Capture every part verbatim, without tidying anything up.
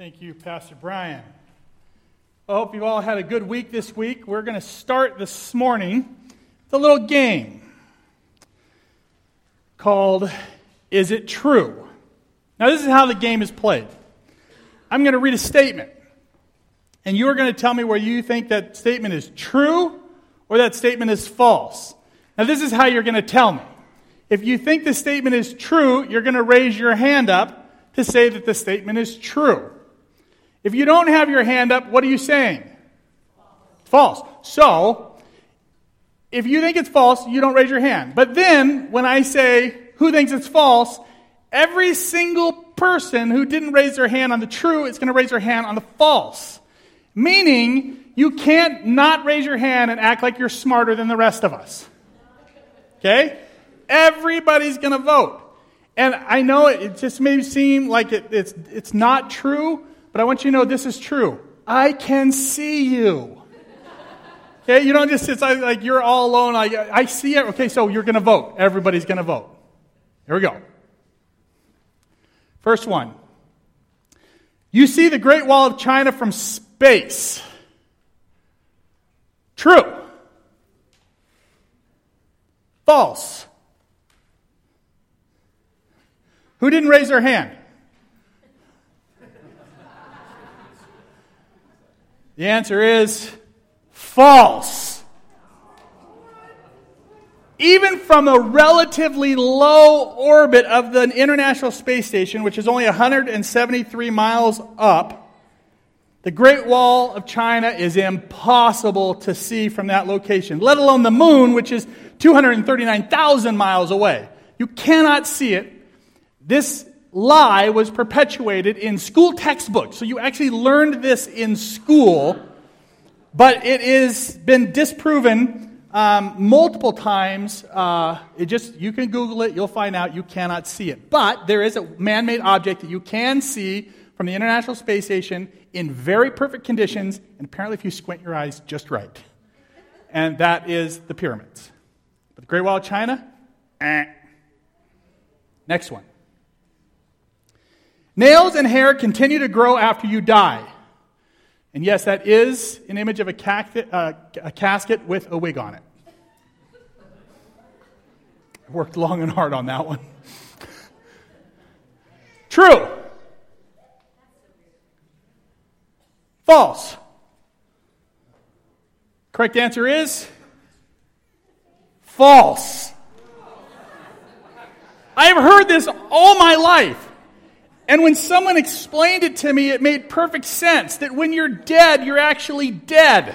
Thank you, Pastor Brian. I hope you all had a good week this week. We're going to start this morning with a little game called Is It True? Now, this is how the game is played. I'm going to read a statement, and you are going to tell me whether you think that statement is true or that statement is false. Now, this is how you're going to tell me. If you think the statement is true, you're going to raise your hand up to say that the statement is true. If you don't have your hand up, what are you saying? False. False. So, if you think it's false, you don't raise your hand. But then, when I say, who thinks it's false, every single person who didn't raise their hand on the true is going to raise their hand on the false. Meaning, you can't not raise your hand and act like you're smarter than the rest of us. Okay? Everybody's going to vote. And I know it, it just may seem like it, it's, it's not true, but I want you to know this is true. I can see you. Okay, you don't just, it's like, like you're all alone. I, I see it. Okay, so you're going to vote. Everybody's going to vote. Here we go. First one. You see the Great Wall of China from space. True. False. Who didn't raise their hand? The answer is false. Even from a relatively low orbit of the International Space Station, which is only one hundred seventy-three miles up, the Great Wall of China is impossible to see from that location, let alone the moon, which is two hundred thirty-nine thousand miles away. You cannot see it. This lie was perpetuated in school textbooks. So you actually learned this in school, but it has been disproven um, multiple times. Uh, it just you can Google it, you'll find out you cannot see it. But there is a man-made object that you can see from the International Space Station in very perfect conditions, and apparently if you squint your eyes just right. And that is the pyramids. But the Great Wall of China? Eh. Next one. Nails and hair continue to grow after you die. And yes, that is an image of a, cact- uh, a casket with a wig on it. I worked long and hard on that one. True. False. Correct answer is false. I have heard this all my life. And when someone explained it to me, it made perfect sense that when you're dead, you're actually dead.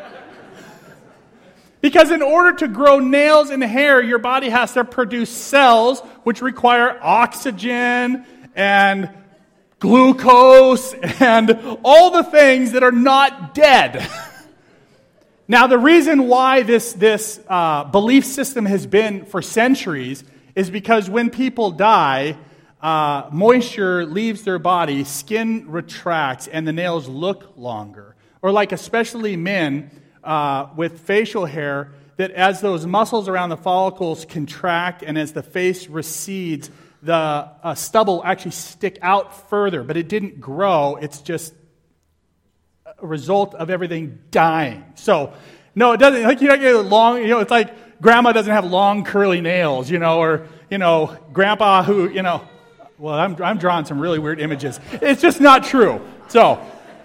Because in order to grow nails and hair, your body has to produce cells which require oxygen and glucose and all the things that are not dead. Now, the reason why this, this uh, belief system has been for centuries is because when people die, Uh, moisture leaves their body, skin retracts, and the nails look longer. Or like especially men uh, with facial hair, that as those muscles around the follicles contract and as the face recedes, the uh, stubble actually stick out further, but it didn't grow. It's just a result of everything dying. So, no, it doesn't. Like you don't get long. You know, it's like grandma doesn't have long curly nails, you know, or you know, grandpa who, you know. Well, I'm, I'm drawing some really weird images. It's just not true. So,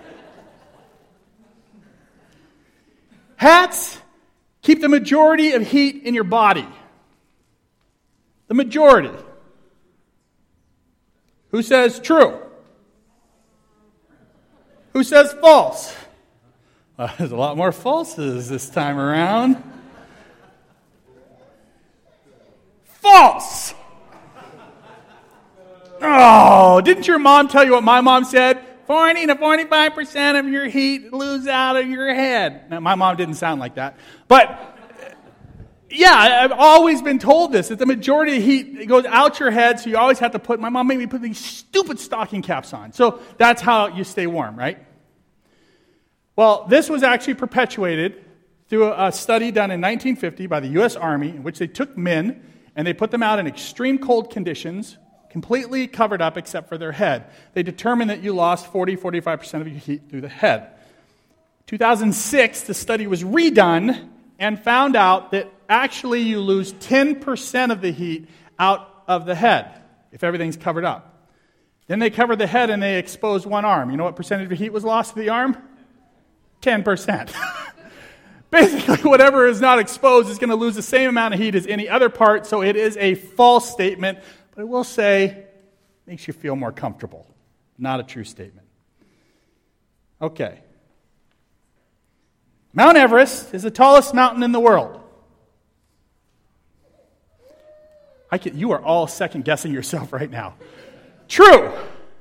hats keep the majority of heat in your body. The majority. Who says true? Who says false? Uh, there's a lot more falses this time around. False! Oh, didn't your mom tell you what my mom said? forty to forty-five percent of your heat lose out of your head. Now, my mom didn't sound like that. But, yeah, I've always been told this, that the majority of heat goes out your head, so you always have to put, my mom made me put these stupid stocking caps on. So that's how you stay warm, right? Well, this was actually perpetuated through a study done in nineteen fifty by the U S Army, in which they took men and they put them out in extreme cold conditions, completely covered up except for their head. They determined that you lost forty, forty-five percent of your heat through the head. two thousand six, the study was redone and found out that actually you lose ten percent of the heat out of the head if everything's covered up. Then they covered the head and they exposed one arm. You know what percentage of heat was lost to the arm? ten percent. Basically, whatever is not exposed is going to lose the same amount of heat as any other part, so it is a false statement, but I will say, makes you feel more comfortable. Not a true statement. Okay. Mount Everest is the tallest mountain in the world. I can, you are all second-guessing yourself right now. True.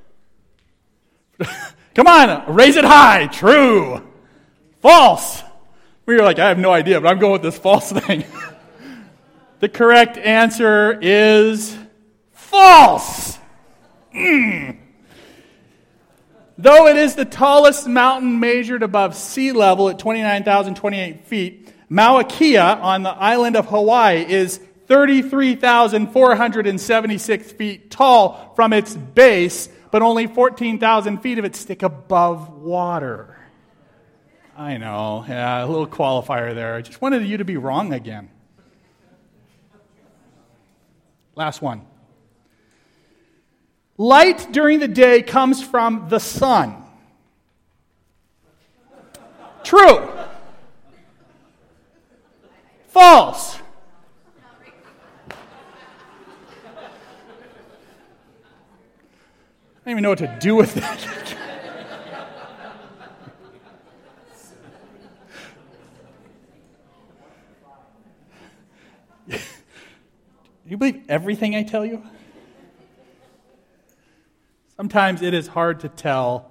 Come on, raise it high. True. False. We were like, I have no idea, but I'm going with this false thing. The correct answer is false. Mm. Though it is the tallest mountain measured above sea level at twenty-nine thousand twenty-eight feet, Mauna Kea on the island of Hawaii is thirty-three thousand four hundred seventy-six feet tall from its base, but only fourteen thousand feet of it stick above water. I know, yeah, a little qualifier there. I just wanted you to be wrong again. Last one. Light during the day comes from the sun. True. False. I don't even know what to do with that. Do you believe everything I tell you? Sometimes it is hard to tell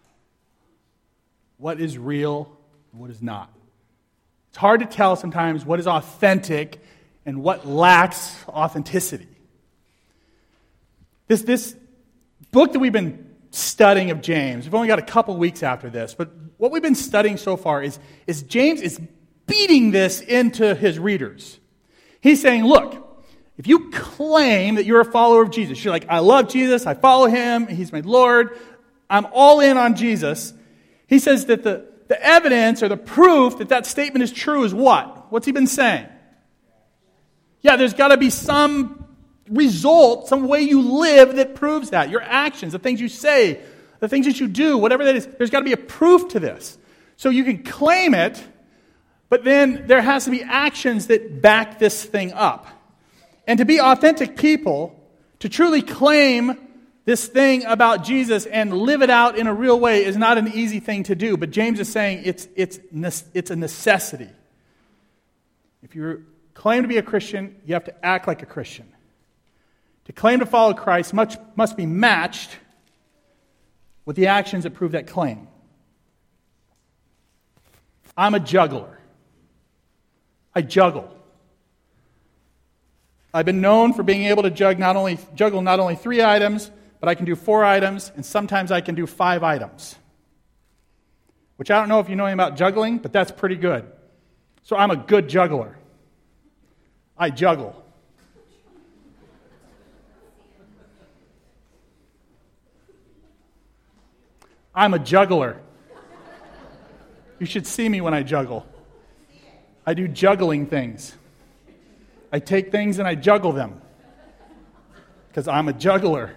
what is real and what is not. It's hard to tell sometimes what is authentic and what lacks authenticity. This, this book that we've been studying of James, we've only got a couple weeks after this, but what we've been studying so far is, is James is beating this into his readers. He's saying, look, if you claim that you're a follower of Jesus, you're like, I love Jesus, I follow him, he's my Lord, I'm all in on Jesus. He says that the, the evidence or the proof that that statement is true is what? What's he been saying? Yeah, there's got to be some result, some way you live that proves that. Your actions, the things you say, the things that you do, whatever that is, there's got to be a proof to this. So you can claim it, but then there has to be actions that back this thing up. And to be authentic people, to truly claim this thing about Jesus and live it out in a real way is not an easy thing to do. But James is saying it's, it's, it's a necessity. If you claim to be a Christian, you have to act like a Christian. To claim to follow Christ much, must be matched with the actions that prove that claim. I'm a juggler. I juggle. I've been known for being able to jug not only, juggle not only three items, but I can do four items, and sometimes I can do five items. Which I don't know if you know anything about juggling, but that's pretty good. So I'm a good juggler. I juggle. I'm a juggler. You should see me when I juggle. I do juggling things. I take things and I juggle them because I'm a juggler.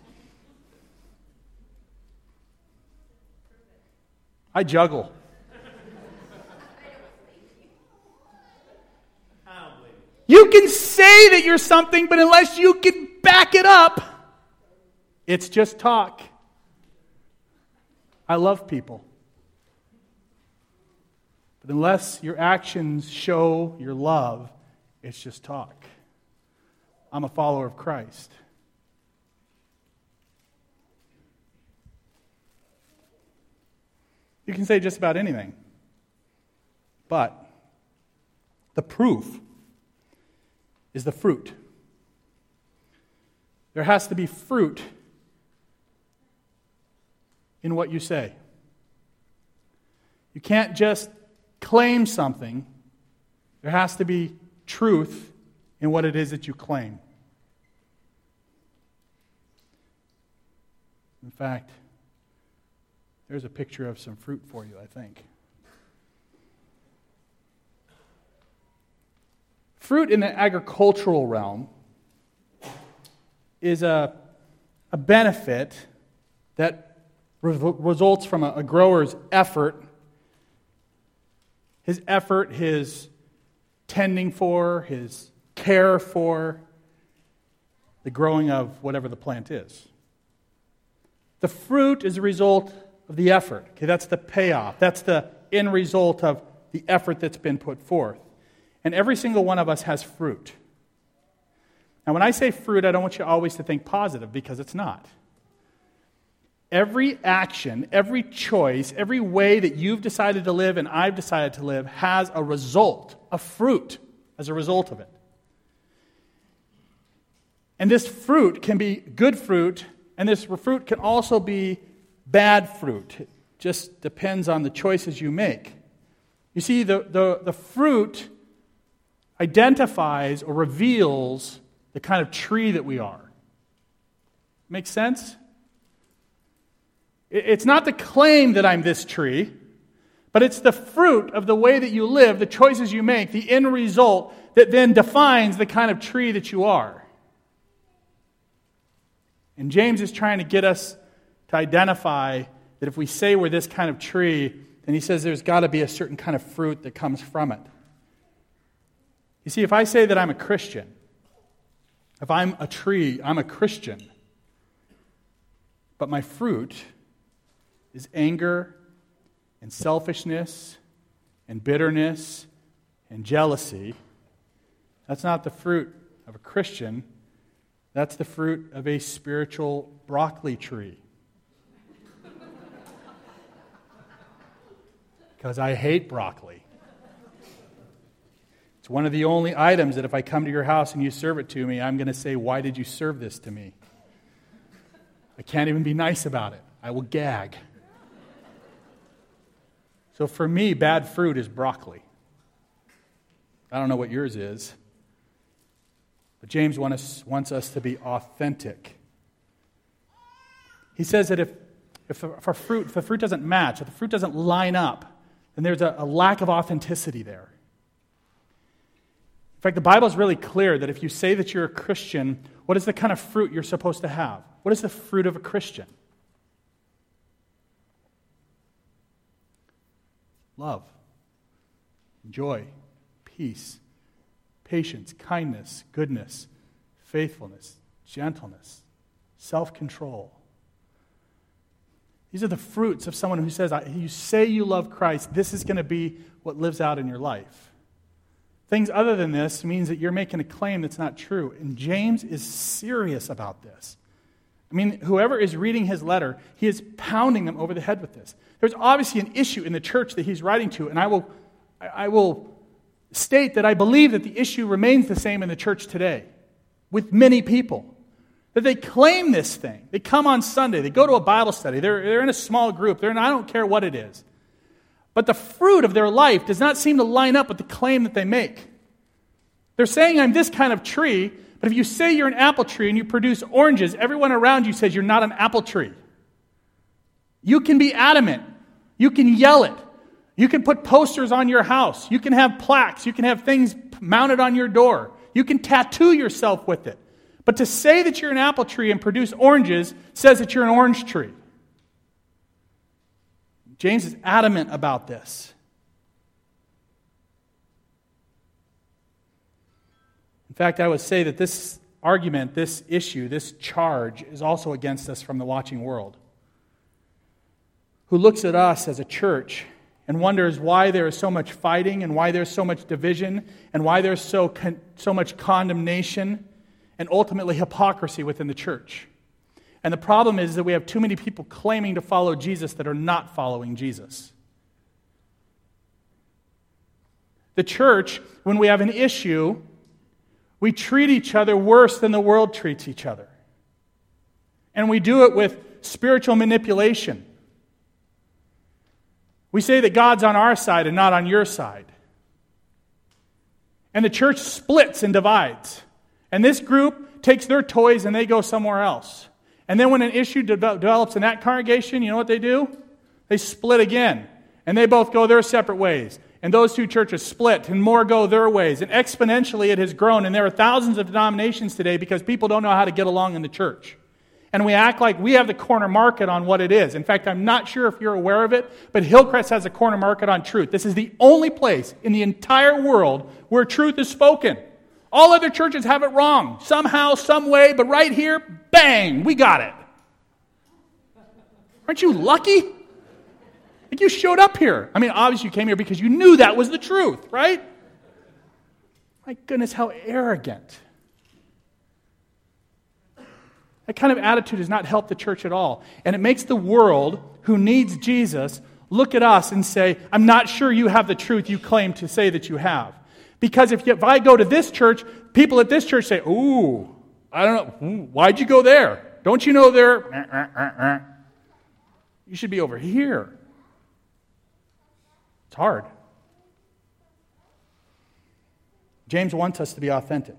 I juggle. You can say that you're something, but unless you can back it up, it's just talk. I love people. But unless your actions show your love, it's just talk. I'm a follower of Christ. You can say just about anything. But the proof is the fruit. There has to be fruit in what you say. You can't just claim something. There has to be truth in what it is that you claim. In fact, there's a picture of some fruit for you, I think. Fruit in the agricultural realm is a, a benefit that re- results from a, a grower's effort, his effort, his tending for, his care for the growing of whatever the plant is. The fruit is a result of the effort. Okay, that's the payoff. That's the end result of the effort that's been put forth. And every single one of us has fruit. Now, when I say fruit, I don't want you always to think positive, because it's not. Every action, every choice, every way that you've decided to live and I've decided to live has a result, a fruit as a result of it. And this fruit can be good fruit, and this fruit can also be bad fruit. It just depends on the choices you make. You see, the, the, the fruit identifies or reveals the kind of tree that we are. Make sense? It's not the claim that I'm this tree, but it's the fruit of the way that you live, the choices you make, the end result that then defines the kind of tree that you are. And James is trying to get us to identify that if we say we're this kind of tree, then he says there's got to be a certain kind of fruit that comes from it. You see, if I say that I'm a Christian, if I'm a tree, I'm a Christian, but my fruit is anger and selfishness and bitterness and jealousy, that's not the fruit of a Christian. That's the fruit of a spiritual broccoli tree. Because I hate broccoli. It's one of the only items that if I come to your house and you serve it to me, I'm going to say, why did you serve this to me? I can't even be nice about it. I will gag. So for me, bad fruit is broccoli. I don't know what yours is. But James wants us, wants us to be authentic. He says that if, if, if, our fruit, if the fruit doesn't match, if the fruit doesn't line up, then there's a, a lack of authenticity there. In fact, the Bible is really clear that if you say that you're a Christian, what is the kind of fruit you're supposed to have? What is the fruit of a Christian? Love, joy, peace, patience, kindness, goodness, faithfulness, gentleness, self-control. These are the fruits of someone who says, you say you love Christ, this is going to be what lives out in your life. Things other than this means that you're making a claim that's not true. And James is serious about this. I mean, whoever is reading his letter, he is pounding them over the head with this. There's obviously an issue in the church that he's writing to, and I will, I will state that I believe that the issue remains the same in the church today with many people. That they claim this thing. They come on Sunday, they go to a Bible study, they're, they're in a small group, they're in, I don't care what it is. But the fruit of their life does not seem to line up with the claim that they make. They're saying, I'm this kind of tree, but if you say you're an apple tree and you produce oranges, everyone around you says you're not an apple tree. You can be adamant. You can yell it. You can put posters on your house. You can have plaques. You can have things mounted on your door. You can tattoo yourself with it. But to say that you're an apple tree and produce oranges says that you're an orange tree. James is adamant about this. In fact, I would say that this argument, this issue, this charge is also against us from the watching world, who looks at us as a church and wonders why there is so much fighting and why there's so much division and why there's so con- so much condemnation and ultimately hypocrisy within the church. And the problem is that we have too many people claiming to follow Jesus that are not following Jesus. The church, when we have an issue, we treat each other worse than the world treats each other. And we do it with spiritual manipulation. We say that God's on our side and not on your side. And the church splits and divides. And this group takes their toys and they go somewhere else. And then when an issue de- develops in that congregation, you know what they do? They split again. And they both go their separate ways. And those two churches split, and more go their ways. And exponentially it has grown. And there are thousands of denominations today because people don't know how to get along in the church. And we act like we have the corner market on what it is. In fact, I'm not sure if you're aware of it, but Hillcrest has a corner market on truth. This is the only place in the entire world where truth is spoken. All other churches have it wrong, somehow, some way, but right here, bang, we got it. Aren't you lucky? Like you showed up here. I mean, obviously you came here because you knew that was the truth, right? My goodness, how arrogant. That kind of attitude does not help the church at all. And it makes the world, who needs Jesus, look at us and say, I'm not sure you have the truth you claim to say that you have. Because if, you, if I go to this church, people at this church say, ooh, I don't know, ooh, why'd you go there? Don't you know they're... You should be over here. It's hard. James wants us to be authentic.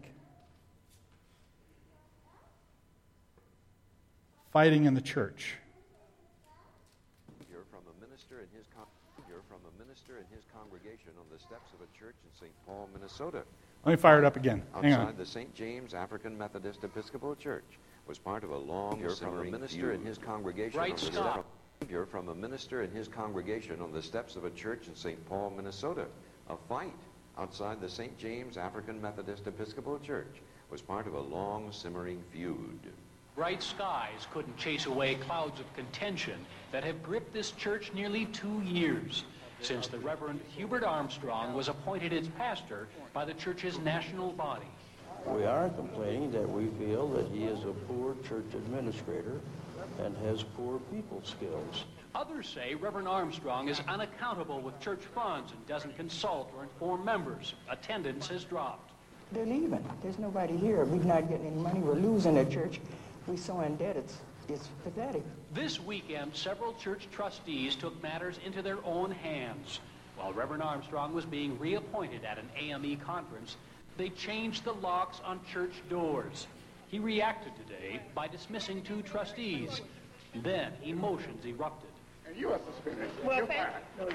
Fighting in the church. You're from a minister in his con- you're from a minister in his congregation on the steps of a church in Saint Paul, Minnesota. Let me fire it up again. Hang Outside on. the Saint James African Methodist Episcopal Church was part of a long you're from a minister feud. in his congregation right on the steps You're from a minister in his congregation on the steps of a church in Saint Paul, Minnesota. A fight outside the Saint James African Methodist Episcopal Church was part of a long simmering feud. Bright skies couldn't chase away clouds of contention that have gripped this church nearly two years, since the Reverend Hubert Armstrong was appointed its pastor by the church's national body. We are complaining that we feel that he is a poor church administrator and has poor people skills. Others say Reverend Armstrong is unaccountable with church funds and doesn't consult or inform members. Attendance has dropped. They're leaving. There's nobody here. We're not getting any money. We're losing the church. We're so in debt, it's, it's pathetic. This weekend, several church trustees took matters into their own hands. While Reverend Armstrong was being reappointed at an A M E conference, they changed the locks on church doors. He reacted today by dismissing two trustees. Then emotions erupted. And you are suspended. Well, You're thank- fired.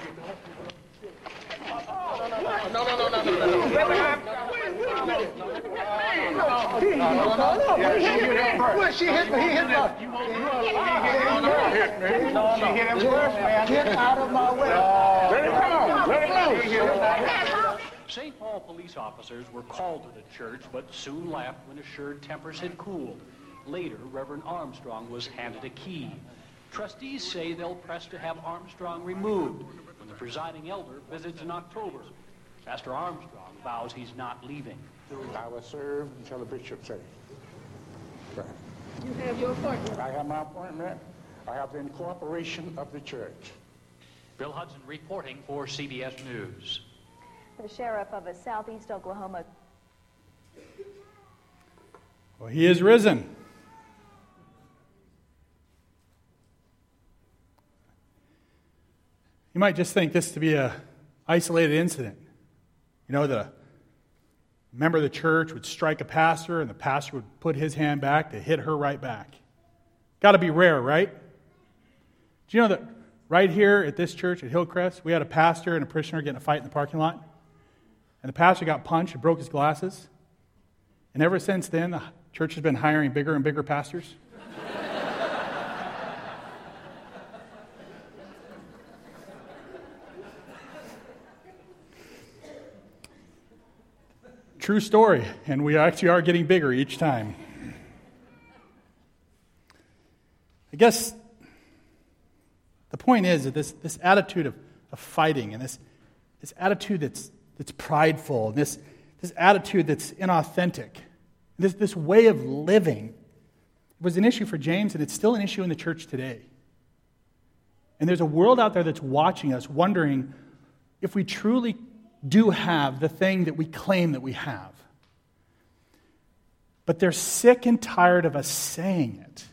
No, no, no, no, no, no, no, no. Well, she hit me. He hit me. She hit him first, man. Get out of my way. Let him come. Let him loose. Saint Paul police officers were called to the church, but soon left when assured tempers had cooled. Later, Reverend Armstrong was handed a key. Trustees say they'll press to have Armstrong removed when the presiding elder visits in October. Pastor Armstrong vows he's not leaving. I will serve until the bishop says. Right. You have your appointment. I have my appointment. I have the incorporation of the church. Bill Hudson reporting for C B S News. The sheriff of a southeast Oklahoma. Well, he is risen. You might just think this to be an isolated incident. You know, that a member of the church would strike a pastor and the pastor would put his hand back to hit her right back. Got to be rare, right? Do you know that right here at this church at Hillcrest, we had a pastor and a parishioner getting a fight in the parking lot? And the pastor got punched and broke his glasses. And ever since then, the church has been hiring bigger and bigger pastors. True story, and we actually are getting bigger each time. I guess the point is that this, this attitude of, of fighting and this, this attitude that's, that's prideful, and this, this attitude that's inauthentic, this, this way of living was an issue for James, and it's still an issue in the church today. And there's a world out there that's watching us, wondering if we truly do have the thing that we claim that we have. But they're sick and tired of us saying it.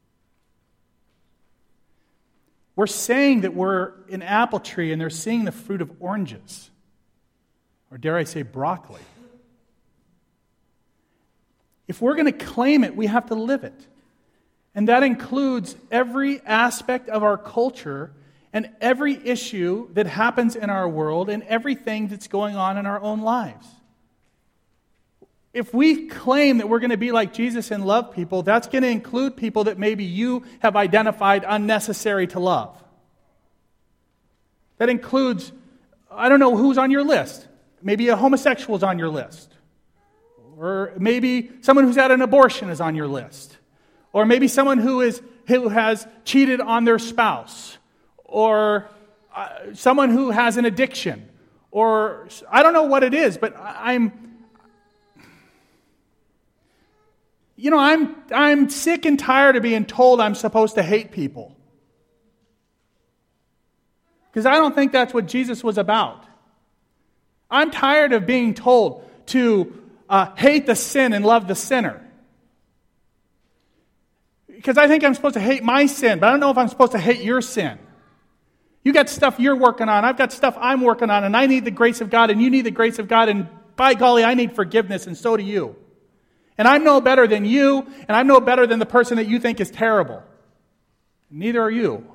We're saying that we're an apple tree and they're seeing the fruit of oranges. Or dare I say broccoli. If we're going to claim it, we have to live it. And that includes every aspect of our culture and every issue that happens in our world and everything that's going on in our own lives. If we claim that we're going to be like Jesus and love people, that's going to include people that maybe you have identified unnecessary to love. That includes, I don't know who's on your list. Maybe a homosexual is on your list. Or maybe someone who's had an abortion is on your list. Or maybe someone who is who has cheated on their spouse. Or uh, someone who has an addiction. Or I don't know what it is, but I'm You know, I'm I'm sick and tired of being told I'm supposed to hate people. Because I don't think that's what Jesus was about. I'm tired of being told to uh, hate the sin and love the sinner. Because I think I'm supposed to hate my sin, but I don't know if I'm supposed to hate your sin. You got stuff you're working on, I've got stuff I'm working on, and I need the grace of God, and you need the grace of God, and by golly, I need forgiveness, and so do you. And I'm no better than you, and I'm no better than the person that you think is terrible. Neither are you.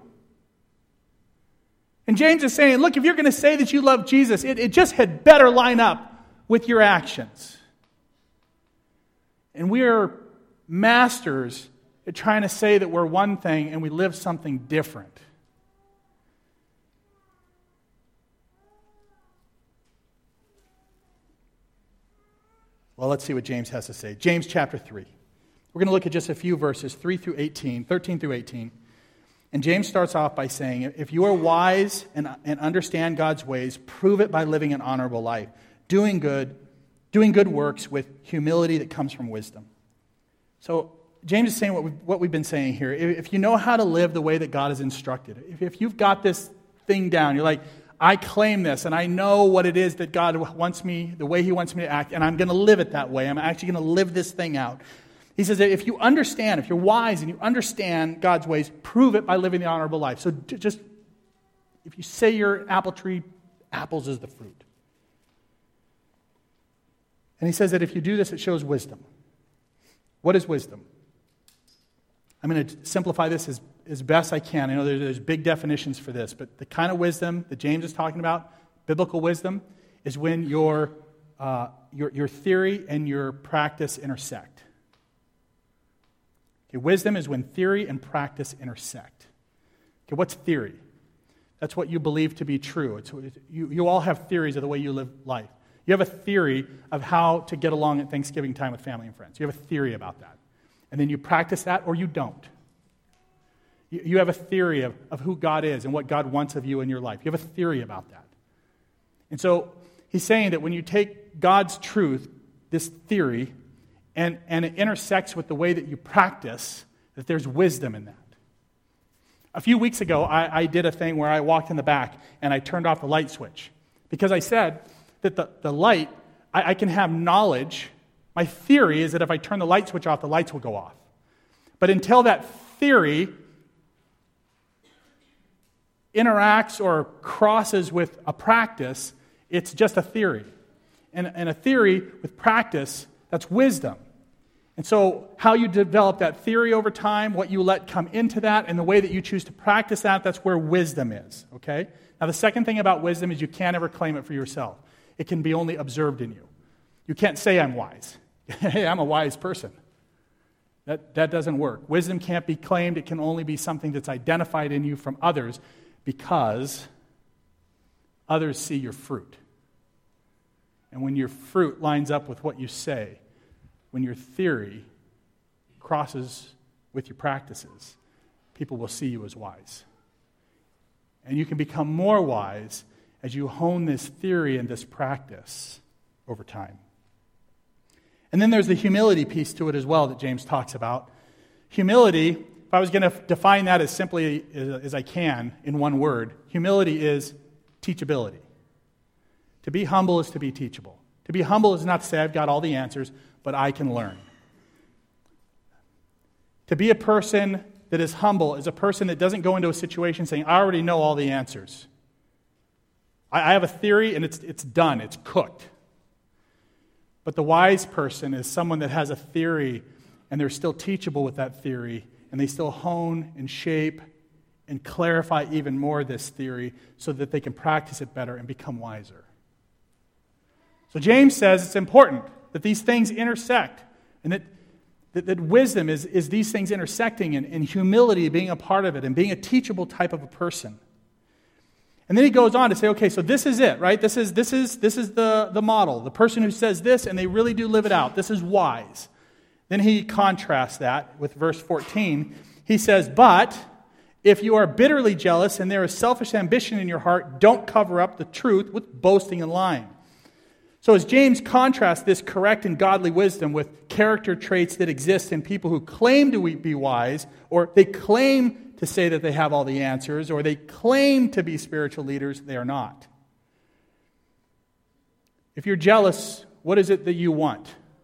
And James is saying, look, if you're going to say that you love Jesus, it, it just had better line up with your actions. And we are masters at trying to say that we're one thing and we live something different. Well, let's see what James has to say. James chapter three. We're going to look at just a few verses, three through eighteen, thirteen through eighteen. And James starts off by saying, if you are wise and, and understand God's ways, prove it by living an honorable life, doing good, doing good works with humility that comes from wisdom. So James is saying what we've, what we've been saying here. If you know how to live the way that God has instructed, if, if you've got this thing down, you're like, I claim this, and I know what it is that God wants me, the way He wants me to act, and I'm going to live it that way. I'm actually going to live this thing out. He says that if you understand, if you're wise and you understand God's ways, prove it by living the honorable life. So just, if you say you're an apple tree, apples is the fruit. And he says that if you do this, it shows wisdom. What is wisdom? I'm going to simplify this as, as best I can. I know there's, there's big definitions for this, but the kind of wisdom that James is talking about, biblical wisdom, is when your, uh, your, your theory and your practice intersect. Okay, wisdom is when theory and practice intersect. Okay, what's theory? That's what you believe to be true. It's, you, you all have theories of the way you live life. You have a theory of how to get along at Thanksgiving time with family and friends. You have a theory about that. And then you practice that or you don't. You, you have a theory of, of who God is and what God wants of you in your life. You have a theory about that. And so he's saying that when you take God's truth, this theory, and, and it intersects with the way that you practice, that there's wisdom in that. A few weeks ago, I, I did a thing where I walked in the back and I turned off the light switch. Because I said that the, the light, I, I can have knowledge. My theory is that if I turn the light switch off, the lights will go off. But until that theory interacts or crosses with a practice, it's just a theory. And, and a theory with practice, that's wisdom. And so how you develop that theory over time, what you let come into that, and the way that you choose to practice that, that's where wisdom is, okay? Now the second thing about wisdom is you can't ever claim it for yourself. It can be only observed in you. You can't say, I'm wise. Hey, I'm a wise person. That, that doesn't work. Wisdom can't be claimed. It can only be something that's identified in you from others because others see your fruit. And when your fruit lines up with what you say, when your theory crosses with your practices, people will see you as wise. And you can become more wise as you hone this theory and this practice over time. And then there's the humility piece to it as well that James talks about. Humility, if I was going to define that as simply as I can in one word, humility is teachability. To be humble is to be teachable. To be humble is not to say I've got all the answers, but I can learn. To be a person that is humble is a person that doesn't go into a situation saying, I already know all the answers. I have a theory and it's it's done, it's cooked. But the wise person is someone that has a theory and they're still teachable with that theory and they still hone and shape and clarify even more this theory so that they can practice it better and become wiser. So James says it's important that these things intersect, and that, that, that wisdom is, is these things intersecting, and, and humility being a part of it, and being a teachable type of a person. And then he goes on to say, okay, so this is it, right? This is this is this is the, the model. The person who says this and they really do live it out. This is wise. Then he contrasts that with verse fourteen. He says, but if you are bitterly jealous and there is selfish ambition in your heart, don't cover up the truth with boasting and lying. So as James contrasts this correct and godly wisdom with character traits that exist in people who claim to be wise, or they claim to say that they have all the answers, or they claim to be spiritual leaders, they are not. If you're jealous, what is it that you want?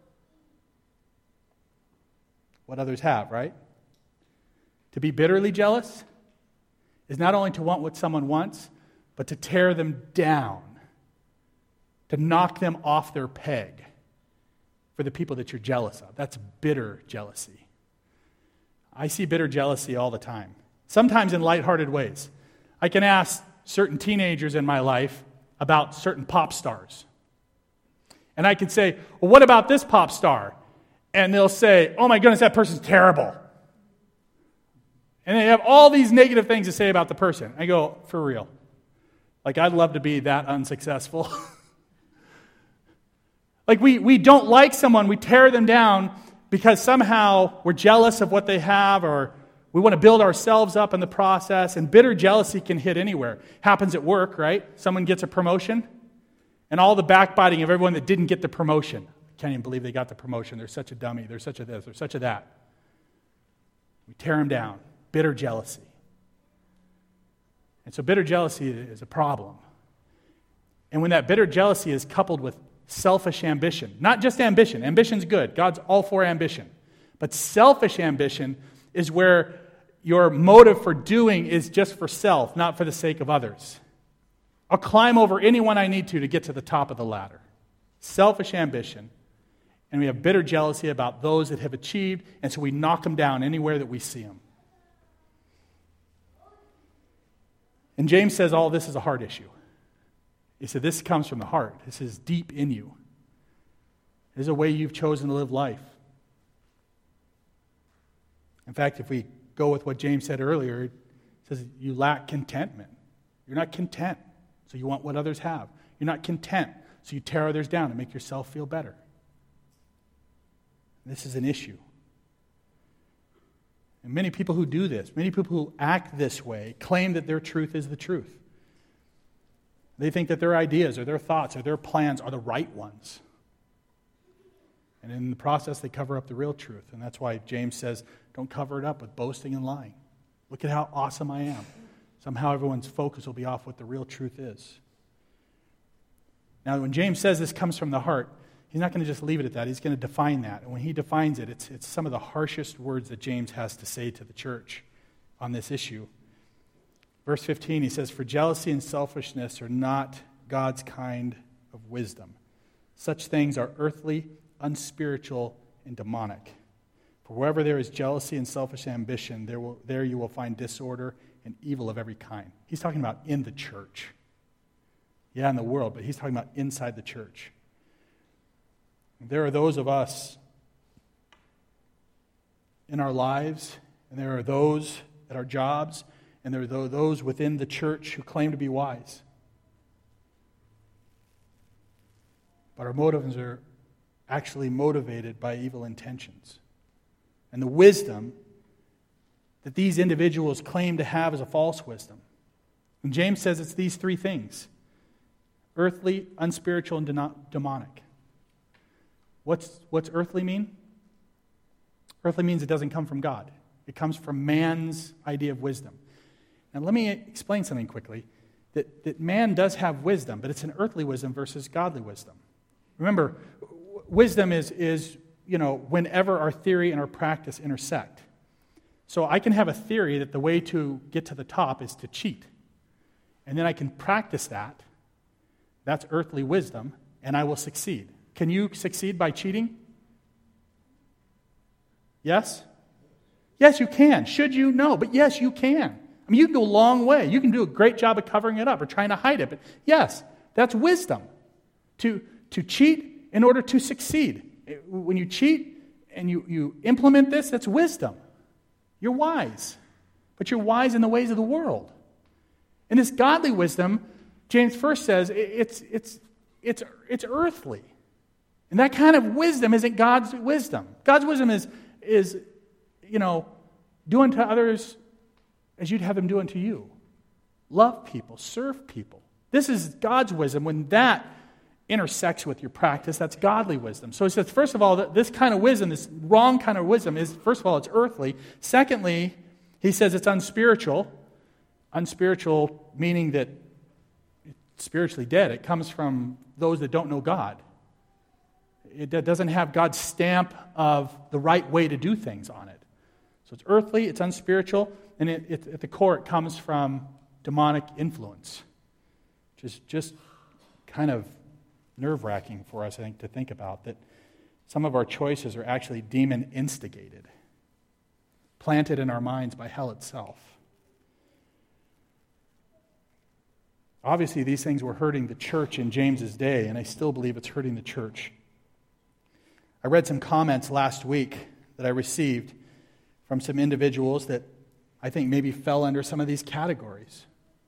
What others have, right? To be bitterly jealous is not only to want what someone wants, but to tear them down, to knock them off their peg for the people that you're jealous of. That's bitter jealousy. I see bitter jealousy all the time. Sometimes in lighthearted ways. I can ask certain teenagers in my life about certain pop stars. And I can say, well, what about this pop star? And they'll say, oh my goodness, that person's terrible. And they have all these negative things to say about the person. I go, for real. Like, I'd love to be that unsuccessful. Like, we, we don't like someone, we tear them down because somehow we're jealous of what they have, or we want to build ourselves up in the process, and bitter jealousy can hit anywhere. Happens at work, right? Someone gets a promotion, and all the backbiting of everyone that didn't get the promotion. I can't even believe they got the promotion. They're such a dummy. They're such a this. They're such a that. We tear them down. Bitter jealousy. And so bitter jealousy is a problem. And when that bitter jealousy is coupled with selfish ambition, not just ambition. Ambition's good. God's all for ambition. But selfish ambition is where your motive for doing is just for self, not for the sake of others. I'll climb over anyone I need to to get to the top of the ladder. Selfish ambition. And we have bitter jealousy about those that have achieved, and so we knock them down anywhere that we see them. And James says all this is a heart issue. He said this comes from the heart. This is deep in you. This is a way you've chosen to live life. In fact, if we go with what James said earlier, it says you lack contentment. You're not content, so you want what others have. You're not content, so you tear others down to make yourself feel better. This is an issue. And many people who do this, many people who act this way, claim that their truth is the truth. They think that their ideas or their thoughts or their plans are the right ones. And in the process, they cover up the real truth. And that's why James says, don't cover it up with boasting and lying. Look at how awesome I am. Somehow everyone's focus will be off what the real truth is. Now, when James says this comes from the heart, he's not going to just leave it at that. He's going to define that. And when he defines it, it's, it's some of the harshest words that James has to say to the church on this issue. Verse fifteen, he says, for jealousy and selfishness are not God's kind of wisdom. Such things are earthly, unspiritual, and demonic. For wherever there is jealousy and selfish ambition, there will there you will find disorder and evil of every kind. He's talking about in the church. Yeah, in the world, but he's talking about inside the church. There are those of us in our lives, and there are those at our jobs, and there are those within the church who claim to be wise. But our motives are actually motivated by evil intentions. And the wisdom that these individuals claim to have is a false wisdom. And James says it's these three things: earthly, unspiritual, and demonic. What's, what's earthly mean? Earthly means it doesn't come from God. It comes from man's idea of wisdom. Now let me explain something quickly. That, that man does have wisdom, but it's an earthly wisdom versus godly wisdom. Remember, wisdom is, is, you know, whenever our theory and our practice intersect. So I can have a theory that the way to get to the top is to cheat. And then I can practice that. That's earthly wisdom, and I will succeed. Can you succeed by cheating? Yes? Yes, you can. Should you? No, but yes, you can. I mean, you can go a long way. You can do a great job of covering it up or trying to hide it. But yes, that's wisdom. To, to cheat in order to succeed. When you cheat and you, you implement this, that's wisdom. You're wise. But you're wise in the ways of the world. And this godly wisdom, James first says, it's, it's, it's, it's earthly. And that kind of wisdom isn't God's wisdom. God's wisdom is, is you know, do unto others as you'd have them do unto you. Love people, serve people. This is God's wisdom. When that intersects with your practice, that's godly wisdom. So he says, first of all, that this kind of wisdom, this wrong kind of wisdom is, first of all, it's earthly. Secondly, he says it's unspiritual. Unspiritual meaning that it's spiritually dead. It comes from those that don't know God. It doesn't have God's stamp of the right way to do things on it. So it's earthly, it's unspiritual, and it, it, at the core it comes from demonic influence, which is just kind of nerve-wracking for us, I think, to think about, that some of our choices are actually demon-instigated, planted in our minds by hell itself. Obviously, these things were hurting the church in James's day, and I still believe it's hurting the church. I read some comments last week that I received from some individuals that I think maybe fell under some of these categories.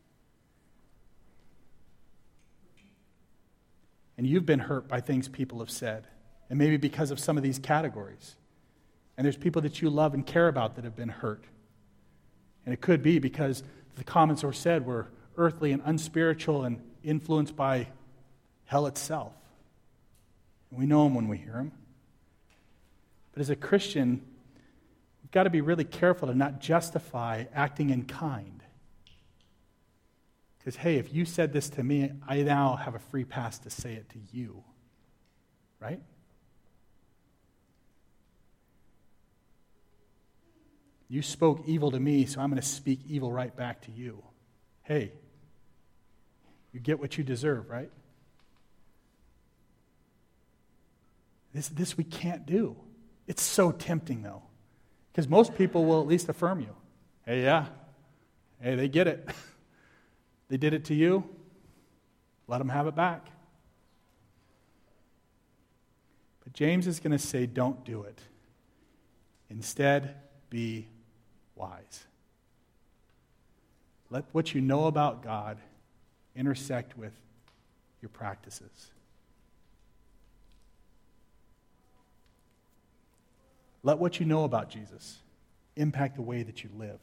And you've been hurt by things people have said, and maybe because of some of these categories. And there's people that you love and care about that have been hurt. And it could be because the comments were said were earthly and unspiritual and influenced by hell itself. And we know them when we hear them. But as a Christian, we've got to be really careful to not justify acting in kind. Because, hey, if you said this to me, I now have a free pass to say it to you. Right? You spoke evil to me, so I'm going to speak evil right back to you. Hey, you get what you deserve, right? This, this we can't do. It's so tempting, though. Because most people will at least affirm you. Hey, yeah. Hey, they get it. They did it to you. Let them have it back. But James is going to say, don't do it. Instead, be wise. Let what you know about God intersect with your practices. Let what you know about Jesus impact the way that you live.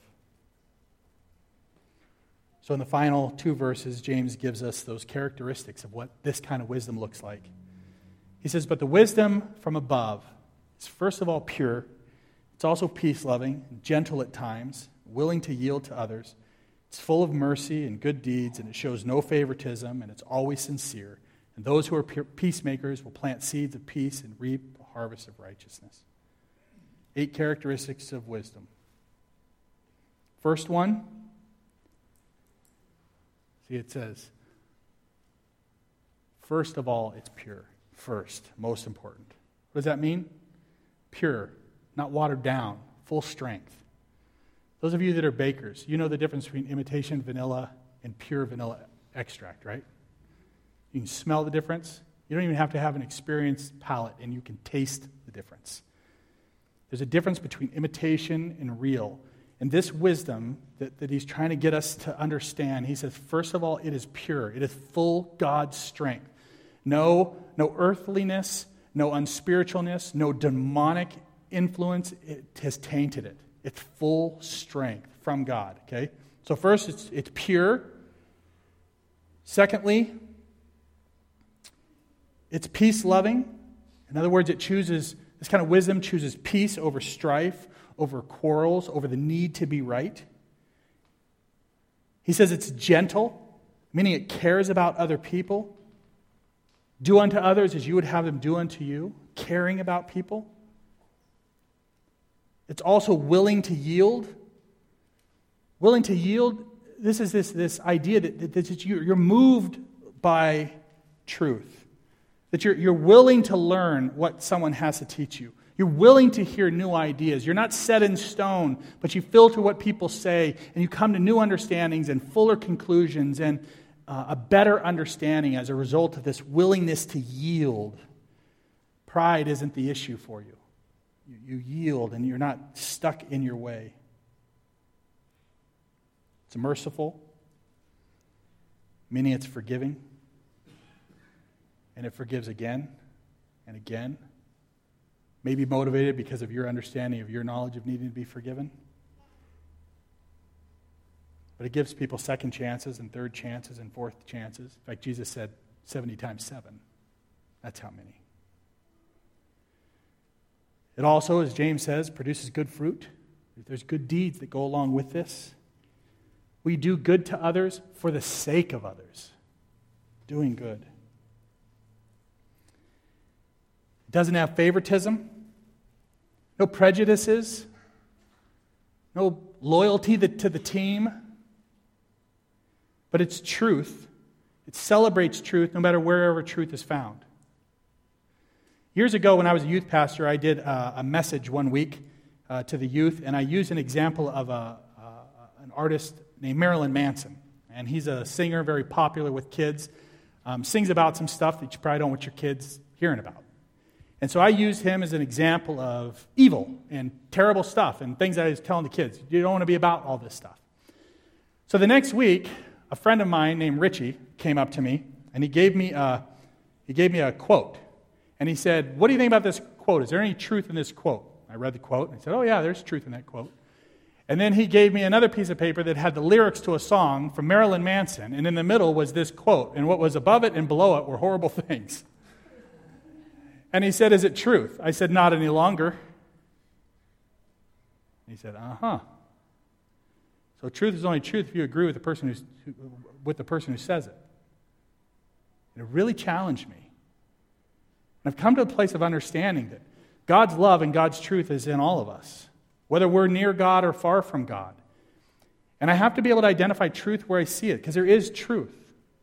So in the final two verses, James gives us those characteristics of what this kind of wisdom looks like. He says, but the wisdom from above is first of all pure. It's also peace-loving, gentle at times, willing to yield to others. It's full of mercy and good deeds, and it shows no favoritism, and it's always sincere. And those who are peacemakers will plant seeds of peace and reap a harvest of righteousness. Eight characteristics of wisdom. First one, see, it says, first of all, it's pure. First, most important. What does that mean? Pure, not watered down, full strength. Those of you that are bakers, you know the difference between imitation vanilla and pure vanilla extract, right? You can smell the difference. You don't even have to have an experienced palate, and you can taste the difference. There's a difference between imitation and real. And this wisdom that, that he's trying to get us to understand, he says, first of all, it is pure. It is full God's strength. No, no earthliness, no unspiritualness, no demonic influence it has tainted it. It's full strength from God, okay? So first, it's, it's pure. Secondly, it's peace-loving. In other words, it chooses, this kind of wisdom chooses peace over strife, over quarrels, over the need to be right. He says it's gentle, meaning it cares about other people. Do unto others as you would have them do unto you, caring about people. It's also willing to yield. Willing to yield, this is this, this idea that, that, that you're moved by truth. That you're, you're willing to learn what someone has to teach you. You're willing to hear new ideas. You're not set in stone, but you filter what people say, and you come to new understandings and fuller conclusions and uh, a better understanding as a result of this willingness to yield. Pride isn't the issue for you. You, you yield, and you're not stuck in your way. It's merciful. Meaning it's forgiving. And it forgives again and again. Maybe motivated because of your understanding of your knowledge of needing to be forgiven. But it gives people second chances and third chances and fourth chances. In fact, Jesus said seventy times seven. That's how many. It also, as James says, produces good fruit. There's good deeds that go along with this. We do good to others for the sake of others. Doing good. It doesn't have favoritism. No prejudices. No loyalty to the team. But it's truth. It celebrates truth no matter wherever truth is found. Years ago, when I was a youth pastor, I did a, a message one week uh, to the youth, and I used an example of a, a, an artist named Marilyn Manson. And he's a singer, very popular with kids, um, sings about some stuff that you probably don't want your kids hearing about. And so I used him as an example of evil and terrible stuff and things that I was telling the kids. You don't want to be about all this stuff. So the next week, a friend of mine named Richie came up to me, and he gave me a, he gave me a quote. And he said, "What do you think about this quote? Is there any truth in this quote?" I read the quote, and I said, "Oh yeah, there's truth in that quote." And then he gave me another piece of paper that had the lyrics to a song from Marilyn Manson, and in the middle was this quote, and what was above it and below it were horrible things. And he said, "Is it truth?" I said, "Not any longer." He said, "Uh-huh. So truth is only truth if you agree with the person who's, who, with the person who says it." And it really challenged me. And I've come to a place of understanding that God's love and God's truth is in all of us, whether we're near God or far from God. And I have to be able to identify truth where I see it, because there is truth.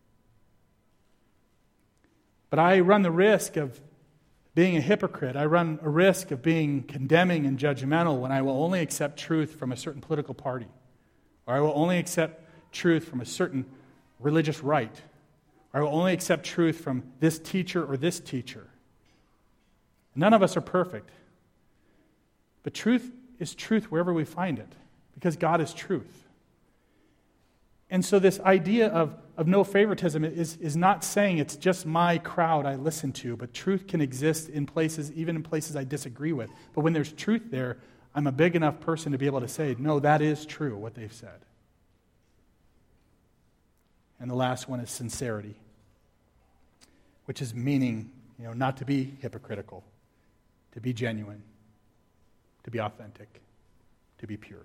But I run the risk of being a hypocrite. I run a risk of being condemning and judgmental when I will only accept truth from a certain political party, or I will only accept truth from a certain religious rite, or I will only accept truth from this teacher or this teacher. None of us are perfect. But truth is truth wherever we find it, because God is truth. And so this idea of, of no favoritism is, is not saying it's just my crowd I listen to, but truth can exist in places, even in places I disagree with. But when there's truth there, I'm a big enough person to be able to say, no, that is true, what they've said. And the last one is sincerity, which is meaning, you know, not to be hypocritical, to be genuine, to be authentic, to be pure.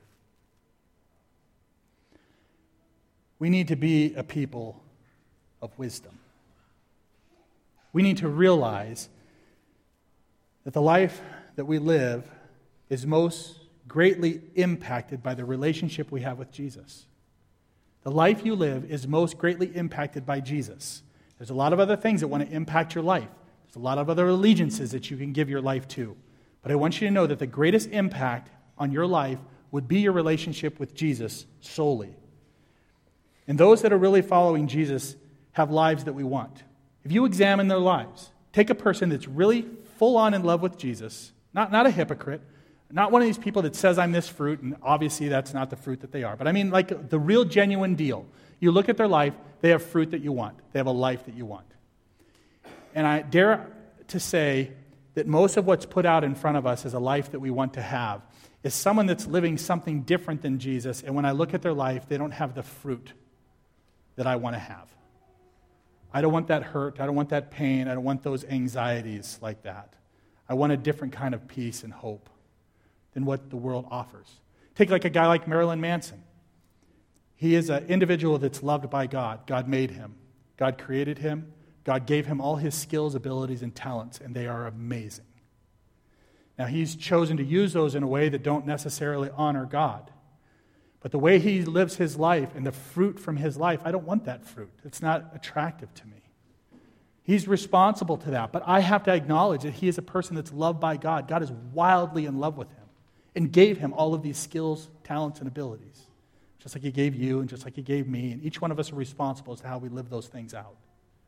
We need to be a people of wisdom. We need to realize that the life that we live is most greatly impacted by the relationship we have with Jesus. The life you live is most greatly impacted by Jesus. There's a lot of other things that want to impact your life. There's a lot of other allegiances that you can give your life to. But I want you to know that the greatest impact on your life would be your relationship with Jesus solely. And those that are really following Jesus have lives that we want. If you examine their lives, take a person that's really full on in love with Jesus, not, not a hypocrite, not one of these people that says I'm this fruit, and obviously that's not the fruit that they are. But I mean like the real genuine deal. You look at their life, they have fruit that you want. They have a life that you want. And I dare to say that most of what's put out in front of us as a life that we want to have is someone that's living something different than Jesus, and when I look at their life, they don't have the fruit that I want to have. I don't want that hurt. I don't want that pain. I don't want those anxieties like that. I want a different kind of peace and hope than what the world offers. Take like a guy like Marilyn Manson. He is an individual that's loved by God. God made him. God created him. God gave him all his skills, abilities, and talents, and they are amazing. Now, he's chosen to use those in a way that don't necessarily honor God. But the way he lives his life and the fruit from his life, I don't want that fruit. It's not attractive to me. He's responsible to that. But I have to acknowledge that he is a person that's loved by God. God is wildly in love with him and gave him all of these skills, talents, and abilities. Just like he gave you and just like he gave me. And each one of us are responsible as to how we live those things out.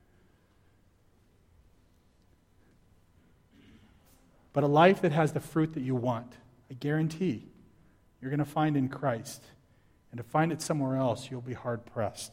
But a life that has the fruit that you want, I guarantee you're going to find in Christ. And to find it somewhere else, you'll be hard-pressed.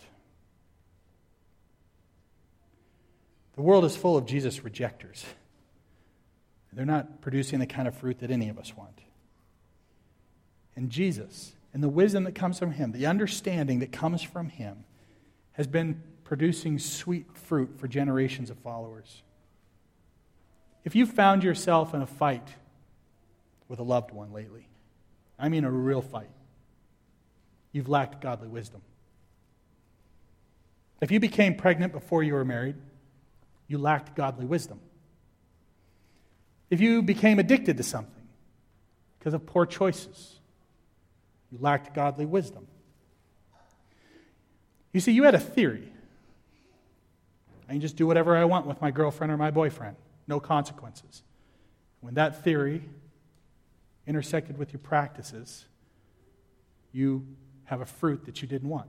The world is full of Jesus rejectors. They're not producing the kind of fruit that any of us want. And Jesus, and the wisdom that comes from him, the understanding that comes from him, has been producing sweet fruit for generations of followers. If you found yourself in a fight with a loved one lately, I mean a real fight, you've lacked godly wisdom. If you became pregnant before you were married, you lacked godly wisdom. If you became addicted to something because of poor choices, you lacked godly wisdom. You see, you had a theory. I can just do whatever I want with my girlfriend or my boyfriend. No consequences. When that theory intersected with your practices, you have a fruit that you didn't want.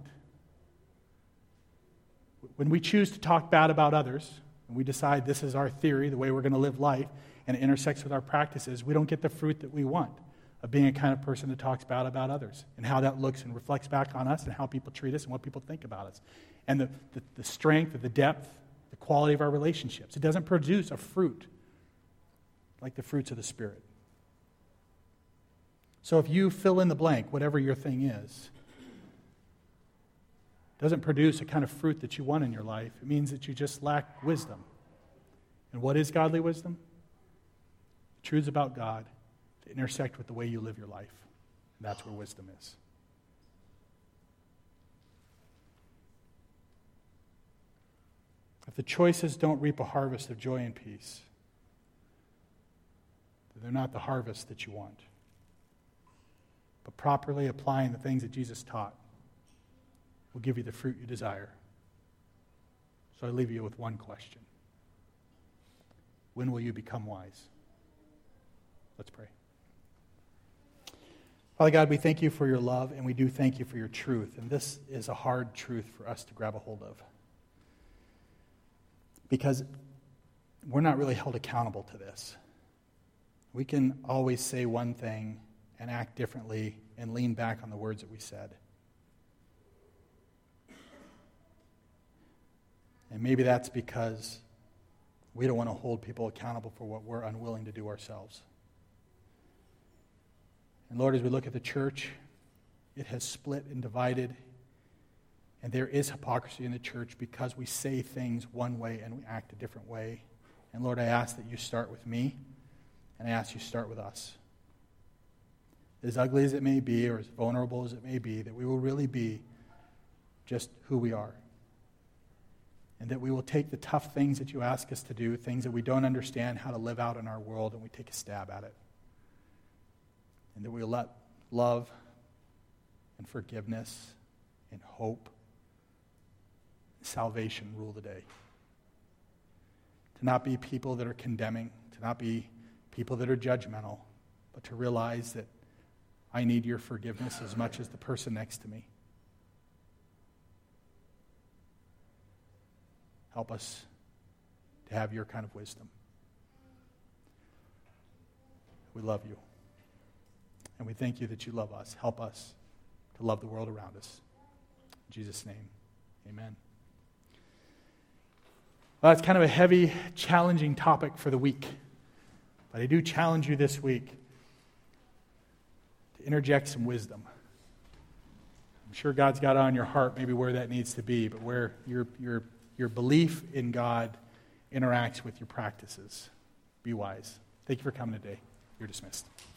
When we choose to talk bad about others, and we decide this is our theory, the way we're going to live life, and it intersects with our practices, we don't get the fruit that we want of being a kind of person that talks bad about others, and how that looks and reflects back on us, and how people treat us, and what people think about us, and the, the, the strength, the depth, the quality of our relationships. It doesn't produce a fruit like the fruits of the Spirit. So if you fill in the blank, whatever your thing is, doesn't produce a kind of fruit that you want in your life, it means that you just lack wisdom. And what is godly wisdom? The truths about God to intersect with the way you live your life. And that's where wisdom is. If the choices don't reap a harvest of joy and peace, then they're not the harvest that you want. But properly applying the things that Jesus taught will give you the fruit you desire. So I leave you with one question. When will you become wise? Let's pray. Father God, we thank you for your love, and we do thank you for your truth. And this is a hard truth for us to grab a hold of, because we're not really held accountable to this. We can always say one thing and act differently and lean back on the words that we said. And maybe that's because we don't want to hold people accountable for what we're unwilling to do ourselves. And Lord, as we look at the church, it has split and divided. And there is hypocrisy in the church because we say things one way and we act a different way. And Lord, I ask that you start with me, and I ask you to start with us. As ugly as it may be, or as vulnerable as it may be, that we will really be just who we are. And that we will take the tough things that you ask us to do, things that we don't understand how to live out in our world, and we take a stab at it. And that we will let love and forgiveness and hope and salvation rule the day. To not be people that are condemning, to not be people that are judgmental, but to realize that I need your forgiveness as much as the person next to me. Help us to have your kind of wisdom. We love you. And we thank you that you love us. Help us to love the world around us. In Jesus' name, amen. Well, it's kind of a heavy, challenging topic for the week. But I do challenge you this week to interject some wisdom. I'm sure God's got it on your heart maybe where that needs to be, but where your your your belief in God interacts with your practices. Be wise. Thank you for coming today. You're dismissed.